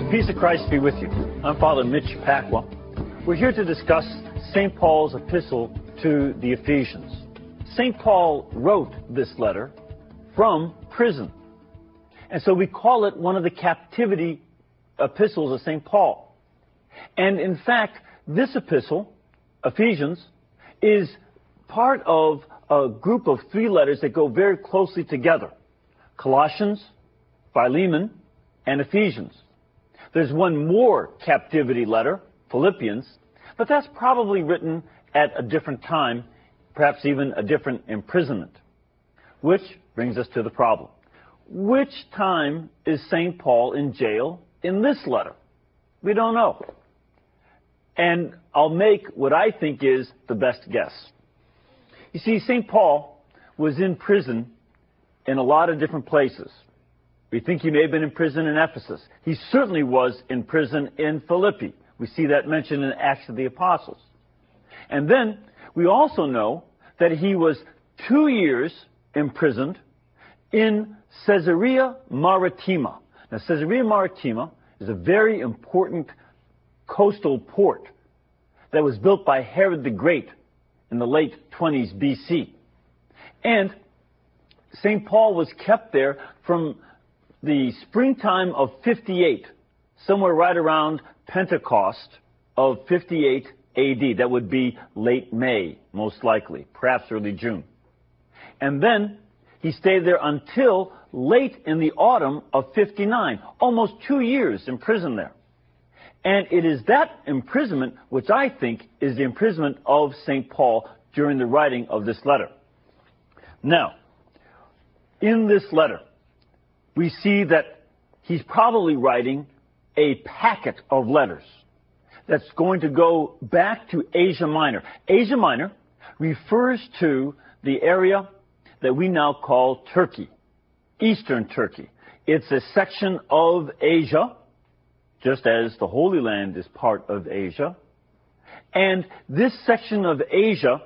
Peace of Christ be with you. I'm Father Mitch Pacwa. We're here to discuss St. Paul's epistle to the Ephesians. St. Paul wrote this letter from prison. And so we call it one of the captivity epistles of St. Paul. And in fact, this epistle, Ephesians, is part of a group of three letters that go very closely together. Colossians, Philemon, and Ephesians. There's one more captivity letter, Philippians, but that's probably written at a different time, perhaps even a different imprisonment. Which brings us to the problem. Which time is St. Paul in jail in this letter? We don't know. And I'll make what I think is the best guess. You see, St. Paul was in prison in a lot of different places. We think he may have been in prison in Ephesus. He certainly was in prison in Philippi. We see that mentioned in Acts of the Apostles. And then we also know that he was 2 years imprisoned in Caesarea Maritima. Now, Caesarea Maritima is a very important coastal port that was built by Herod the Great in the late 20s BC. And St. Paul was kept there from the springtime of 58, somewhere right around Pentecost of 58 AD. That would be late May, most likely, perhaps early June. And then he stayed there until late in the autumn of 59, almost 2 years in prison there. And it is that imprisonment which I think is the imprisonment of St. Paul during the writing of this letter. Now, in this letter, we see that he's probably writing a packet of letters that's going to go back to Asia Minor. Asia Minor refers to the area that we now call Turkey, Eastern Turkey. It's a section of Asia, just as the Holy Land is part of Asia. And this section of Asia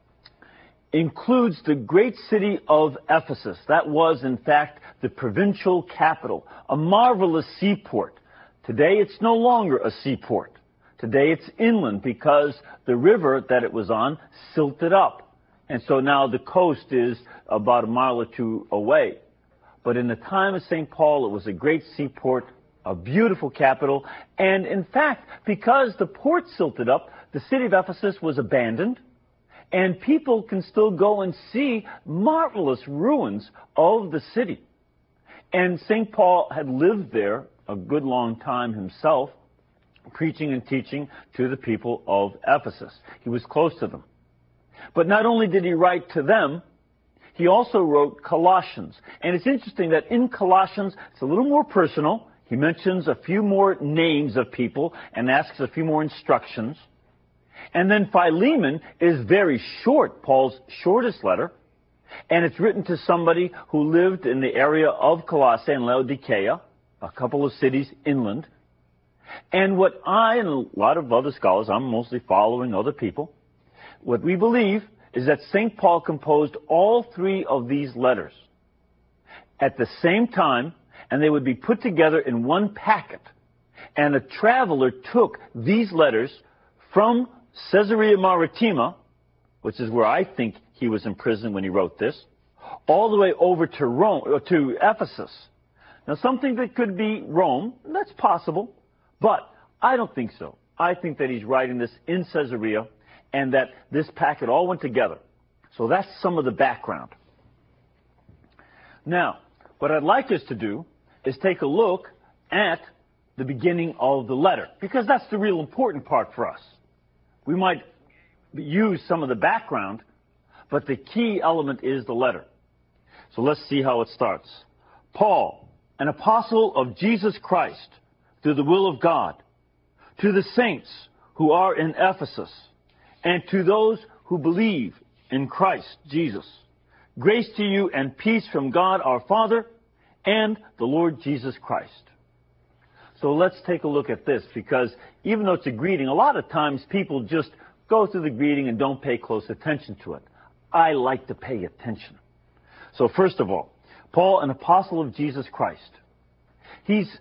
includes the great city of Ephesus. That was, in fact, the provincial capital, a marvelous seaport. Today, it's no longer a seaport. Today, it's inland because the river that it was on silted up. And so now the coast is about a mile or two away. But in the time of St. Paul, it was a great seaport, a beautiful capital. And in fact, because the port silted up, the city of Ephesus was abandoned. And people can still go and see marvelous ruins of the city. And St. Paul had lived there a good long time himself, preaching and teaching to the people of Ephesus. He was close to them. But not only did he write to them, he also wrote Colossians. And it's interesting that in Colossians, it's a little more personal. He mentions a few more names of people and asks a few more instructions. And then Philemon is very short, Paul's shortest letter. And it's written to somebody who lived in the area of Colossae and Laodicea, a couple of cities inland. And what I and a lot of other scholars, I'm mostly following other people, what we believe is that St. Paul composed all three of these letters at the same time, and they would be put together in one packet. And a traveler took these letters from Caesarea Maritima, which is where I think he was in prison when he wrote this, all the way over to Rome, or to Ephesus. Now, something that could be Rome, that's possible, but I don't think so. I think that he's writing this in Caesarea and that this packet all went together. So that's some of the background. Now, what I'd like us to do is take a look at the beginning of the letter, because that's the real important part for us. We might use some of the background, but the key element is the letter. So let's see how it starts. Paul, an apostle of Jesus Christ, through the will of God, to the saints who are in Ephesus, and to those who believe in Christ Jesus. Grace to you and peace from God our Father and the Lord Jesus Christ. So let's take a look at this, because even though it's a greeting, a lot of times people just go through the greeting and don't pay close attention to it. I like to pay attention. So first of all, Paul, an apostle of Jesus Christ. He's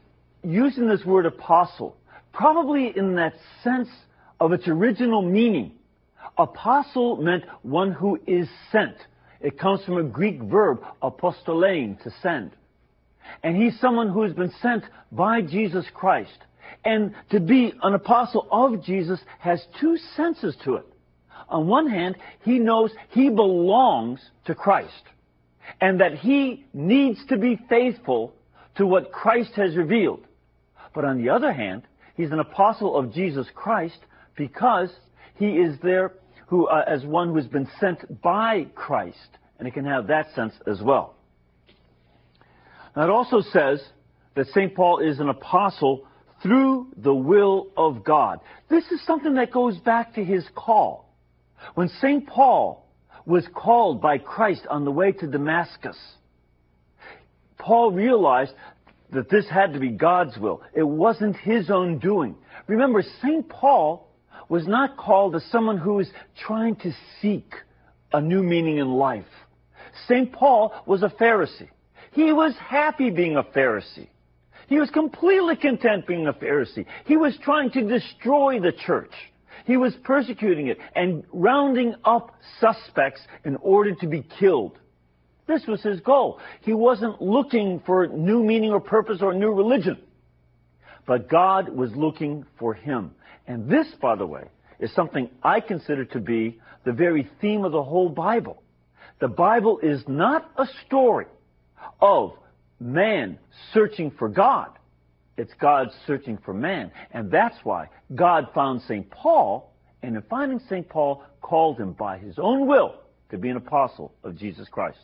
using this word apostle, probably in that sense of its original meaning. Apostle meant one who is sent. It comes from a Greek verb, apostolein, to send. And he's someone who has been sent by Jesus Christ. And to be an apostle of Jesus has two senses to it. On one hand, he knows he belongs to Christ, and that he needs to be faithful to what Christ has revealed. But on the other hand, he's an apostle of Jesus Christ because he is there as one who has been sent by Christ. And it can have that sense as well. Now it also says that St. Paul is an apostle through the will of God. This is something that goes back to his call. When St. Paul was called by Christ on the way to Damascus, Paul realized that this had to be God's will. It wasn't his own doing. Remember, St. Paul was not called as someone who is trying to seek a new meaning in life. St. Paul was a Pharisee. He was happy being a Pharisee. He was completely content being a Pharisee. He was trying to destroy the church. He was persecuting it and rounding up suspects in order to be killed. This was his goal. He wasn't looking for new meaning or purpose or new religion. But God was looking for him. And this, by the way, is something I consider to be the very theme of the whole Bible. The Bible is not a story of man searching for God. It's God searching for man. And that's why God found St. Paul, and in finding St. Paul, called him by his own will to be an apostle of Jesus Christ.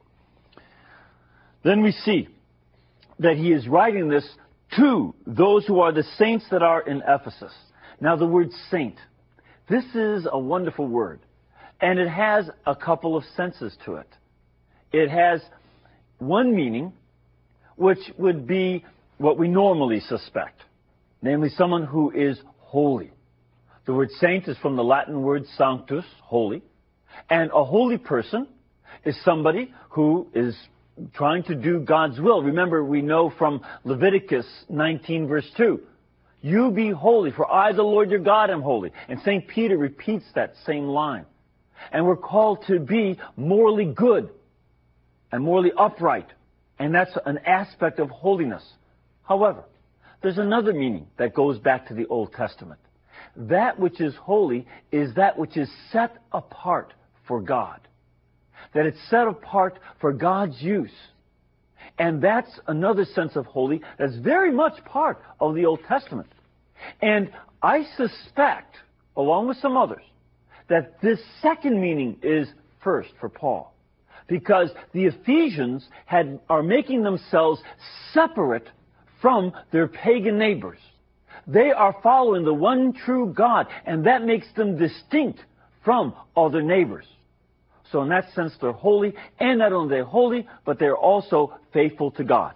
Then we see that he is writing this to those who are the saints that are in Ephesus. Now the word saint, this is a wonderful word, and it has a couple of senses to it. It has one meaning, which would be what we normally suspect, namely someone who is holy. The word saint is from the Latin word sanctus, holy, and a holy person is somebody who is trying to do God's will. Remember, we know from Leviticus 19, verse 2, "You be holy, for I, the Lord your God, am holy." And St. Peter repeats that same line. And we're called to be morally good and morally upright. And that's an aspect of holiness. However, there's another meaning that goes back to the Old Testament. That which is holy is that which is set apart for God. That it's set apart for God's use. And that's another sense of holy that's very much part of the Old Testament. And I suspect, along with some others, that this second meaning is first for Paul. Because the Ephesians are making themselves separate from their pagan neighbors. They are following the one true God, and that makes them distinct from other neighbors. So in that sense, they're holy, and not only they're holy, but they're also faithful to God.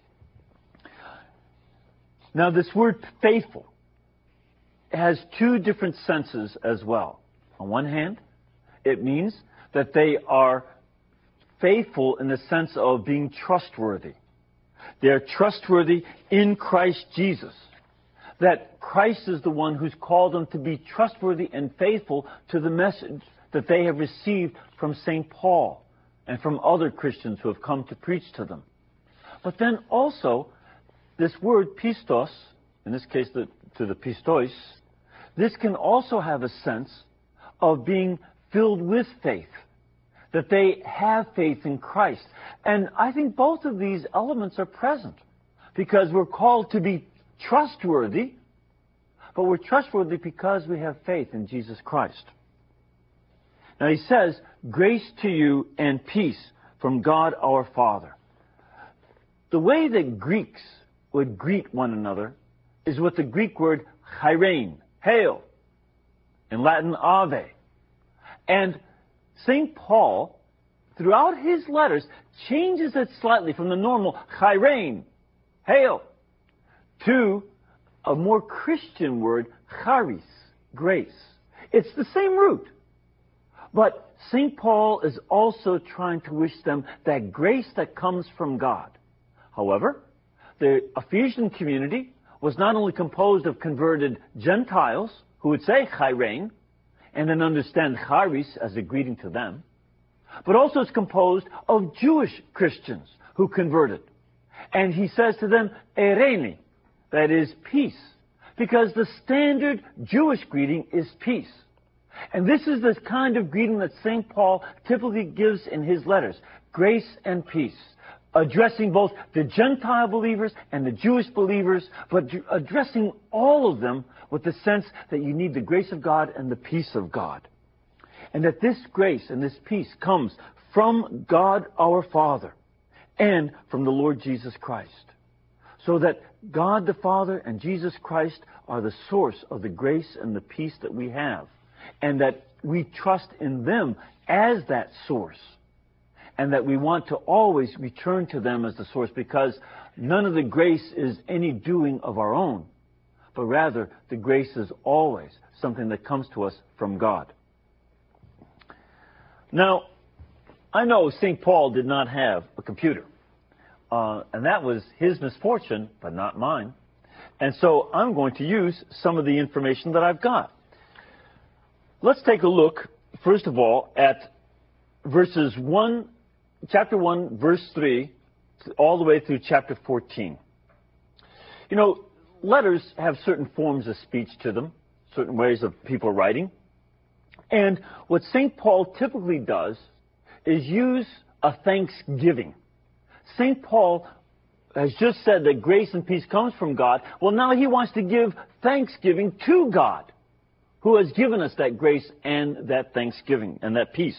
Now, this word faithful has two different senses as well. On one hand, it means that they are faithful in the sense of being trustworthy. They're trustworthy in Christ Jesus. That Christ is the one who's called them to be trustworthy and faithful to the message that they have received from St. Paul and from other Christians who have come to preach to them. But then also, this word pistos, in this case to the pistois, this can also have a sense of being filled with faith, that they have faith in Christ. And I think both of these elements are present, because we're called to be trustworthy, but we're trustworthy because we have faith in Jesus Christ. Now he says, "Grace to you and peace from God our Father." The way that Greeks would greet one another is with the Greek word chairein, hail, in Latin ave. And St. Paul, throughout his letters, changes it slightly from the normal chairein, hail, to a more Christian word, charis, grace. It's the same root. But St. Paul is also trying to wish them that grace that comes from God. However, the Ephesian community was not only composed of converted Gentiles who would say chairein and then understand charis as a greeting to them, but also it's composed of Jewish Christians who converted. And he says to them, eirene, that is peace, because the standard Jewish greeting is peace. And this is the kind of greeting that St. Paul typically gives in his letters, grace and peace, addressing both the Gentile believers and the Jewish believers, but addressing all of them with the sense that you need the grace of God and the peace of God. And that this grace and this peace comes from God our Father and from the Lord Jesus Christ. So that God the Father and Jesus Christ are the source of the grace and the peace that we have. And that we trust in them as that source. And that we want to always return to them as the source, because none of the grace is any doing of our own, but rather the grace is always something that comes to us from God. Now, I know St. Paul did not have a computer, and that was his misfortune, but not mine. And so I'm going to use some of the information that I've got. Let's take a look, first of all, at chapter 1, verse 3, all the way through chapter 14. You know, letters have certain forms of speech to them, certain ways of people writing. And what St. Paul typically does is use a thanksgiving. St. Paul has just said that grace and peace comes from God. Well, now he wants to give thanksgiving to God, who has given us that grace and that thanksgiving and that peace.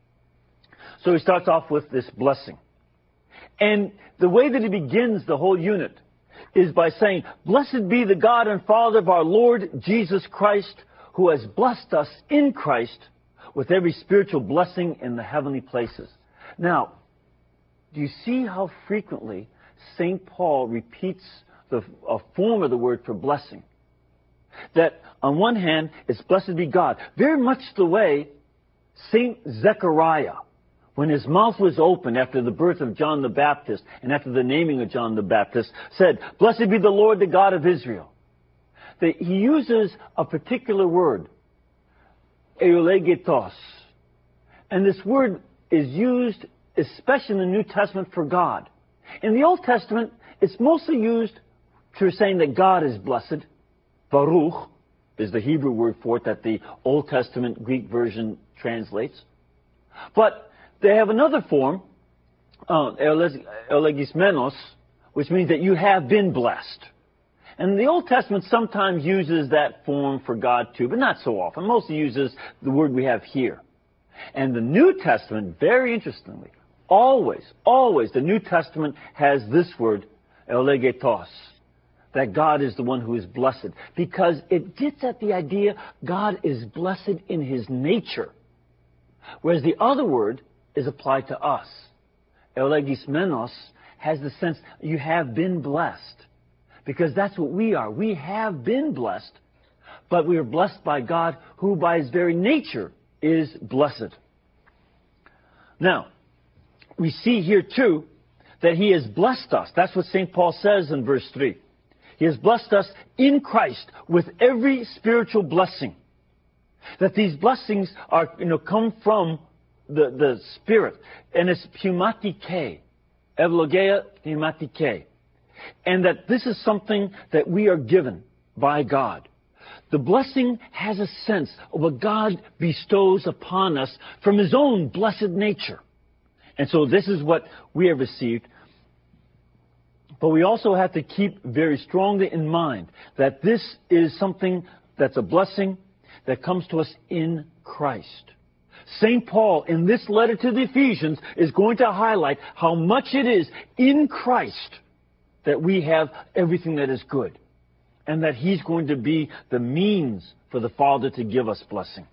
So he starts off with this blessing. And the way that he begins the whole unit is by saying, "Blessed be the God and Father of our Lord Jesus Christ, who has blessed us in Christ with every spiritual blessing in the heavenly places." Now, do you see how frequently St. Paul repeats a form of the word for blessing? That on one hand, it's blessed be God. Very much the way St. Zechariah, when his mouth was open after the birth of John the Baptist and after the naming of John the Baptist, said, "Blessed be the Lord, the God of Israel." That he uses a particular word, eulegetos. And this word is used especially in the New Testament for God. In the Old Testament, it's mostly used for saying that God is blessed. Baruch is the Hebrew word for it that the Old Testament Greek version translates. But they have another form, eulegismenos, which means that you have been blessed. And the Old Testament sometimes uses that form for God too, but not so often. Mostly uses the word we have here. And the New Testament, very interestingly, always, the New Testament has this word, eulegetos, that God is the one who is blessed, because it gets at the idea God is blessed in his nature, whereas the other word is applied to us. Eulegismenos has the sense you have been blessed, because that's what we are. We have been blessed, but we are blessed by God, who by his very nature is blessed. Now, we see here too that he has blessed us. That's what St. Paul says in verse 3. He has blessed us in Christ with every spiritual blessing. That these blessings are, come from the Spirit. And it's pneumatike. Eulogea pneumatike. And that this is something that we are given by God. The blessing has a sense of what God bestows upon us from his own blessed nature. And so this is what we have received. But we also have to keep very strongly in mind that this is something that's a blessing that comes to us in Christ. St. Paul, in this letter to the Ephesians, is going to highlight how much it is in Christ that we have everything that is good. And that he's going to be the means for the Father to give us blessing.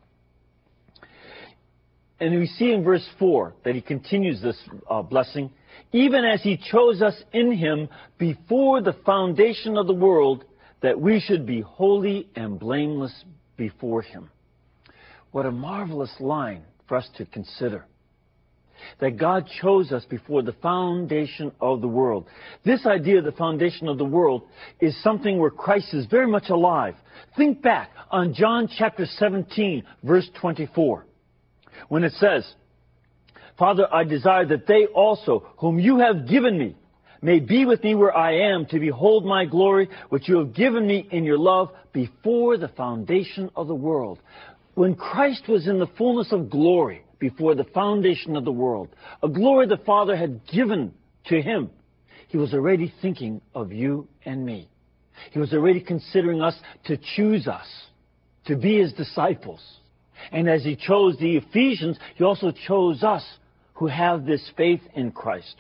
And we see in verse 4 that he continues this blessing. Even as he chose us in him before the foundation of the world, that we should be holy and blameless before him. What a marvelous line for us to consider. that God chose us before the foundation of the world. This idea of the foundation of the world is something where Christ is very much alive. Think back on John chapter 17, verse 24, when it says, Father, I desire that they also, whom you have given me, may be with me where I am, to behold my glory, which you have given me in your love before the foundation of the world. When Christ was in the fullness of glory before the foundation of the world, a glory the Father had given to him, he was already thinking of you and me. He was already considering us to choose us, to be his disciples. And as he chose the Ephesians, he also chose us who have this faith in Christ.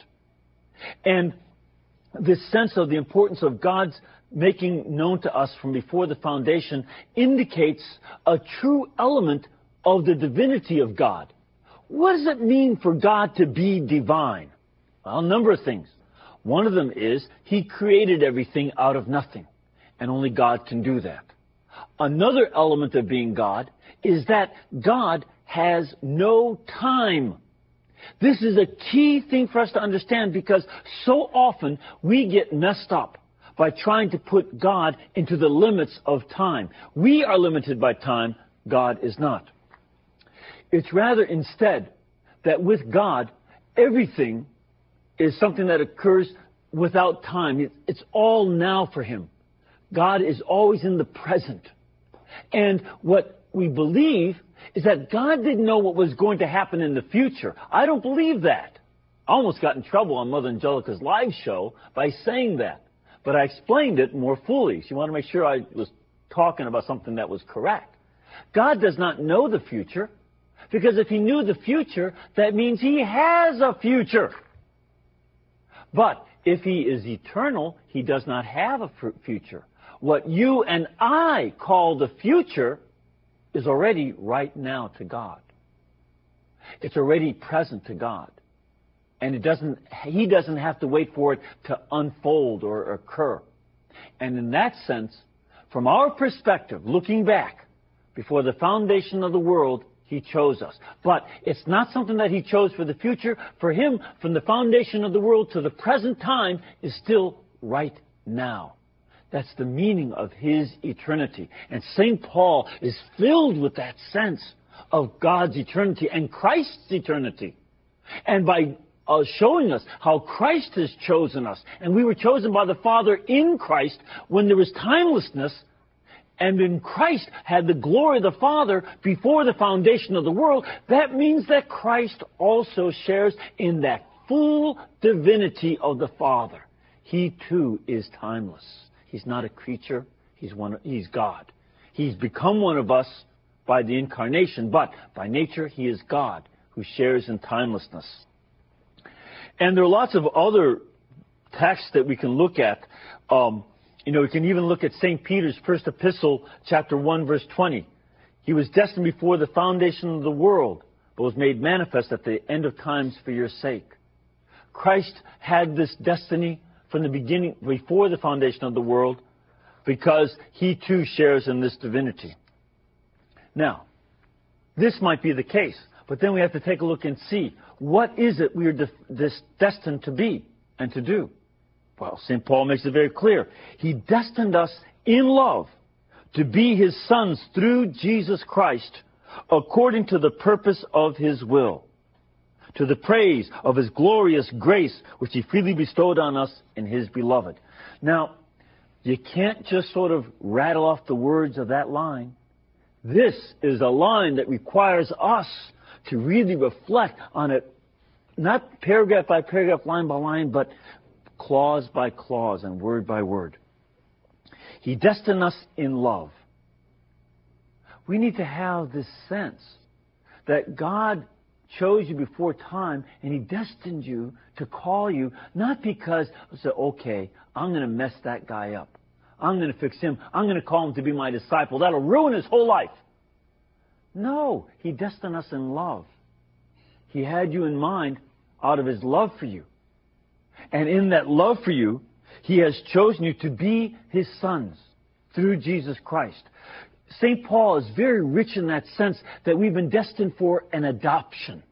And this sense of the importance of God's making known to us from before the foundation indicates a true element of the divinity of God. What does it mean for God to be divine? Well, a number of things. One of them is he created everything out of nothing, and only God can do that. Another element of being God is that God has no time. This is a key thing for us to understand, because so often we get messed up by trying to put God into the limits of time. We are limited by time. God is not. It's rather instead that with God, everything is something that occurs without time. It's all now for him. God is always in the present. And what we believe is that God didn't know what was going to happen in the future. I don't believe that. I almost got in trouble on Mother Angelica's live show by saying that. But I explained it more fully. She wanted to make sure I was talking about something that was correct. God does not know the future, because if he knew the future, that means he has a future. But if he is eternal, he does not have a future. What you and I call the future is already right now to God. It's already present to God. And he doesn't have to wait for it to unfold or occur. And in that sense, from our perspective, looking back, before the foundation of the world, he chose us. But it's not something that he chose for the future. For him, from the foundation of the world to the present time, is still right now. That's the meaning of his eternity. And St. Paul is filled with that sense of God's eternity and Christ's eternity. And by showing us how Christ has chosen us, and we were chosen by the Father in Christ when there was timelessness, and when Christ had the glory of the Father before the foundation of the world, that means that Christ also shares in that full divinity of the Father. He too is timeless. He's not a creature. He's God. He's become one of us by the incarnation, but by nature he is God who shares in timelessness. And there are lots of other texts that we can look at. We can even look at St. Peter's first epistle, chapter 1, verse 20. He was destined before the foundation of the world, but was made manifest at the end of times for your sake. Christ had this destiny from the beginning, before the foundation of the world, because he too shares in this divinity. Now, this might be the case, but then we have to take a look and see, what is it we are destined to be and to do? Well, St. Paul makes it very clear. He destined us in love to be his sons through Jesus Christ, according to the purpose of his will, to the praise of his glorious grace, which he freely bestowed on us in his beloved. Now, you can't just sort of rattle off the words of that line. This is a line that requires us to really reflect on it, not paragraph by paragraph, line by line, but clause by clause and word by word. He destined us in love. We need to have this sense that God chose you before time, and he destined you to call you, not because, okay, I'm going to mess that guy up. I'm going to fix him. I'm going to call him to be my disciple. That'll ruin his whole life. No, he destined us in love. He had you in mind out of his love for you. And in that love for you, he has chosen you to be his sons through Jesus Christ. St. Paul is very rich in that sense that we've been destined for an adoption.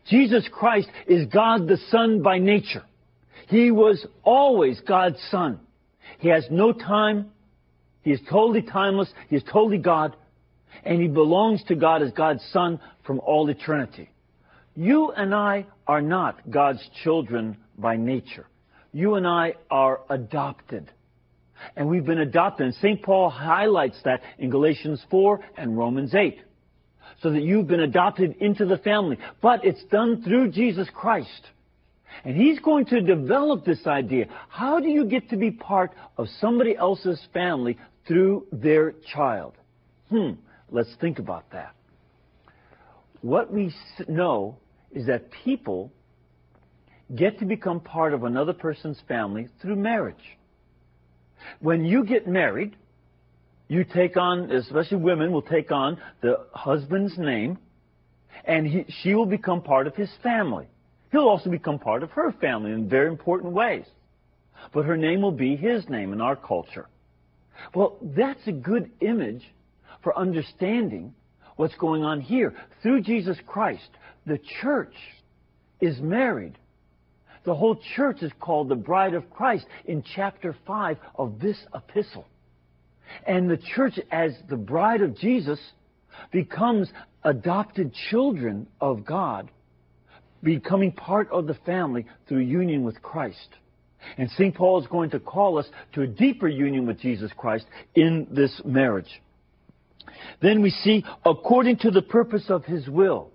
Jesus Christ is God the Son by nature. He was always God's Son. He has no time. He is totally timeless. He is totally God. And He belongs to God as God's Son from all eternity. You and I are not God's children by nature. You and I are adopted. And we've been adopted. And St. Paul highlights that in Galatians 4 and Romans 8. So that you've been adopted into the family. But it's done through Jesus Christ. And He's going to develop this idea. How do you get to be part of somebody else's family through their child? Let's think about that. What we know is that people get to become part of another person's family through marriage. When you get married, you take on, especially women will take on the husband's name, and she will become part of his family. He'll also become part of her family in very important ways. But her name will be his name in our culture. Well, that's a good image for understanding what's going on here. Through Jesus Christ, the church is married. The whole church is called the bride of Christ in chapter 5 of this epistle. And the church, as the bride of Jesus, becomes adopted children of God, becoming part of the family through union with Christ. And St. Paul is going to call us to a deeper union with Jesus Christ in this marriage. Then we see, according to the purpose of His will.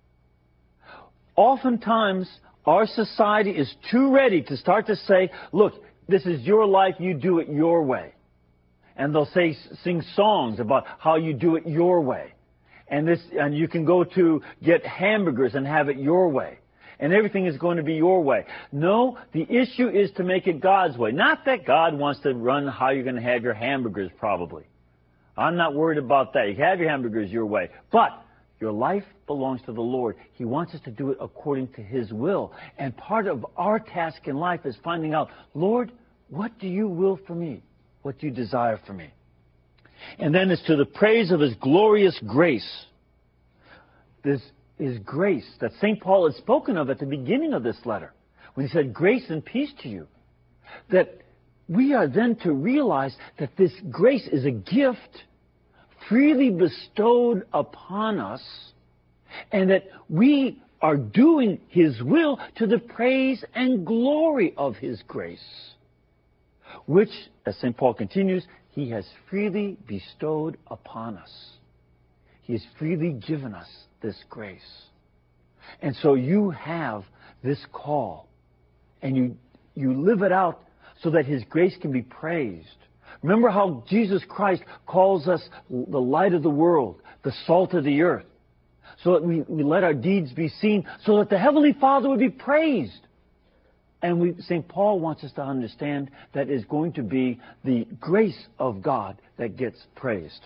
Oftentimes, our society is too ready to start to say, look, this is your life, you do it your way. And they'll sing songs about how you do it your way. And you can go to get hamburgers and have it your way. And everything is going to be your way. No, the issue is to make it God's way. Not that God wants to run how you're going to have your hamburgers, probably. I'm not worried about that. You can have your hamburgers your way. But your life belongs to the Lord. He wants us to do it according to His will. And part of our task in life is finding out, Lord, what do you will for me? What do you desire for me? And then it's to the praise of His glorious grace. This is grace that St. Paul had spoken of at the beginning of this letter, when he said, grace and peace to you. That we are then to realize that this grace is a gift freely bestowed upon us, and that we are doing His will to the praise and glory of His grace, which, as St. Paul continues, He has freely bestowed upon us. He has freely given us this grace. And so you have this call, and you live it out so that His grace can be praised. Remember how Jesus Christ calls us the light of the world, the salt of the earth, so that we let our deeds be seen, so that the Heavenly Father would be praised. And St. Paul wants us to understand that it's going to be the grace of God that gets praised.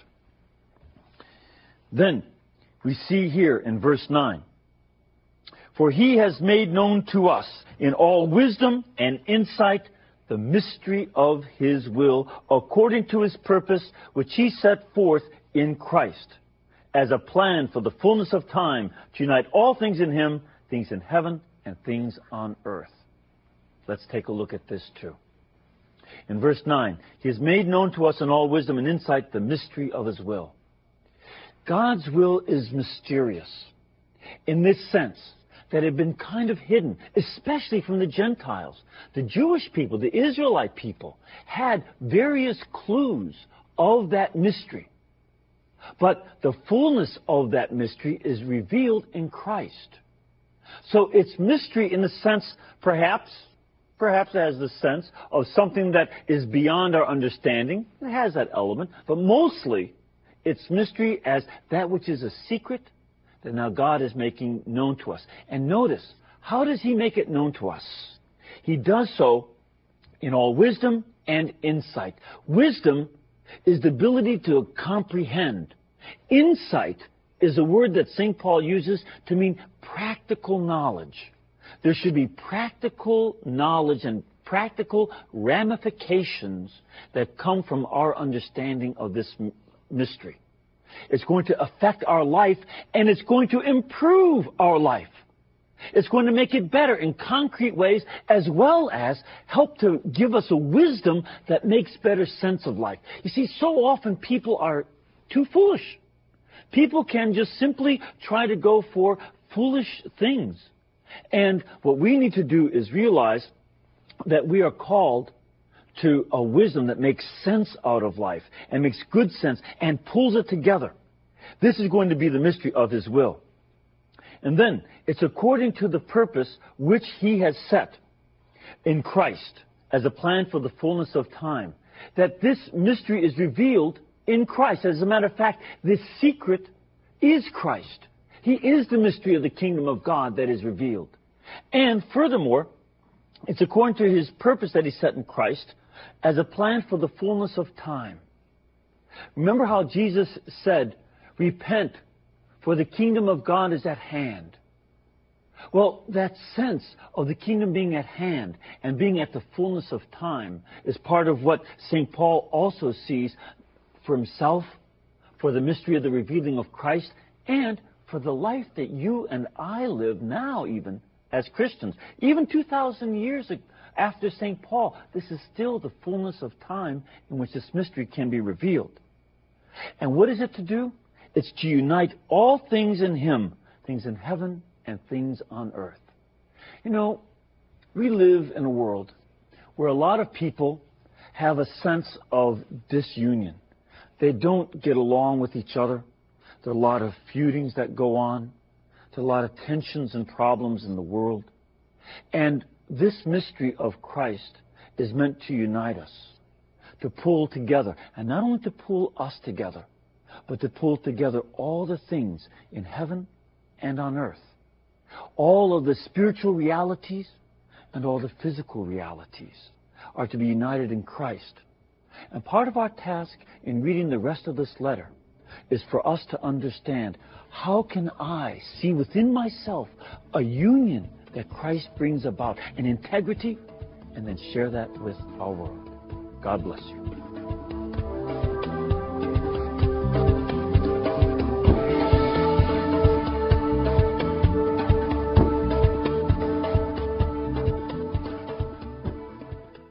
Then we see here in verse 9, for He has made known to us in all wisdom and insight the mystery of His will, according to His purpose, which He set forth in Christ, as a plan for the fullness of time, to unite all things in Him, things in heaven and things on earth. Let's take a look at this too. In verse 9, He has made known to us in all wisdom and insight the mystery of His will. God's will is mysterious in this sense that had been kind of hidden, especially from the Gentiles. The Jewish people, the Israelite people, had various clues of that mystery. But the fullness of that mystery is revealed in Christ. So it's mystery in the sense, perhaps it has the sense of something that is beyond our understanding. It has that element. But mostly, it's mystery as that which is a secret that now God is making known to us. And notice, how does He make it known to us? He does so in all wisdom and insight. Wisdom is the ability to comprehend. Insight is a word that St. Paul uses to mean practical knowledge. There should be practical knowledge and practical ramifications that come from our understanding of this mystery. It's going to affect our life, and it's going to improve our life. It's going to make it better in concrete ways, as well as help to give us a wisdom that makes better sense of life. You see, so often people are too foolish. People can just simply try to go for foolish things. And what we need to do is realize that we are called to a wisdom that makes sense out of life and makes good sense and pulls it together. This is going to be the mystery of His will. And then, it's according to the purpose which He has set in Christ as a plan for the fullness of time, that this mystery is revealed in Christ. As a matter of fact, this secret is Christ. He is the mystery of the kingdom of God that is revealed. And furthermore, it's according to His purpose that He set in Christ as a plan for the fullness of time. Remember how Jesus said, "Repent, for the kingdom of God is at hand." Well, that sense of the kingdom being at hand and being at the fullness of time is part of what St. Paul also sees for himself, for the mystery of the revealing of Christ, and for the life that you and I live now, even as Christians. Even 2,000 years after St. Paul, this is still the fullness of time in which this mystery can be revealed. And what is it to do? It's to unite all things in Him, things in heaven and things on earth. You know, we live in a world where a lot of people have a sense of disunion. They don't get along with each other. There are a lot of feudings that go on. There are a lot of tensions and problems in the world. And this mystery of Christ is meant to unite us, to pull together, and not only to pull us together, but to pull together all the things in heaven and on earth. All of the spiritual realities and all the physical realities are to be united in Christ. And part of our task in reading the rest of this letter is for us to understand, how can I see within myself a union that Christ brings about, an integrity, and then share that with our world. God bless you.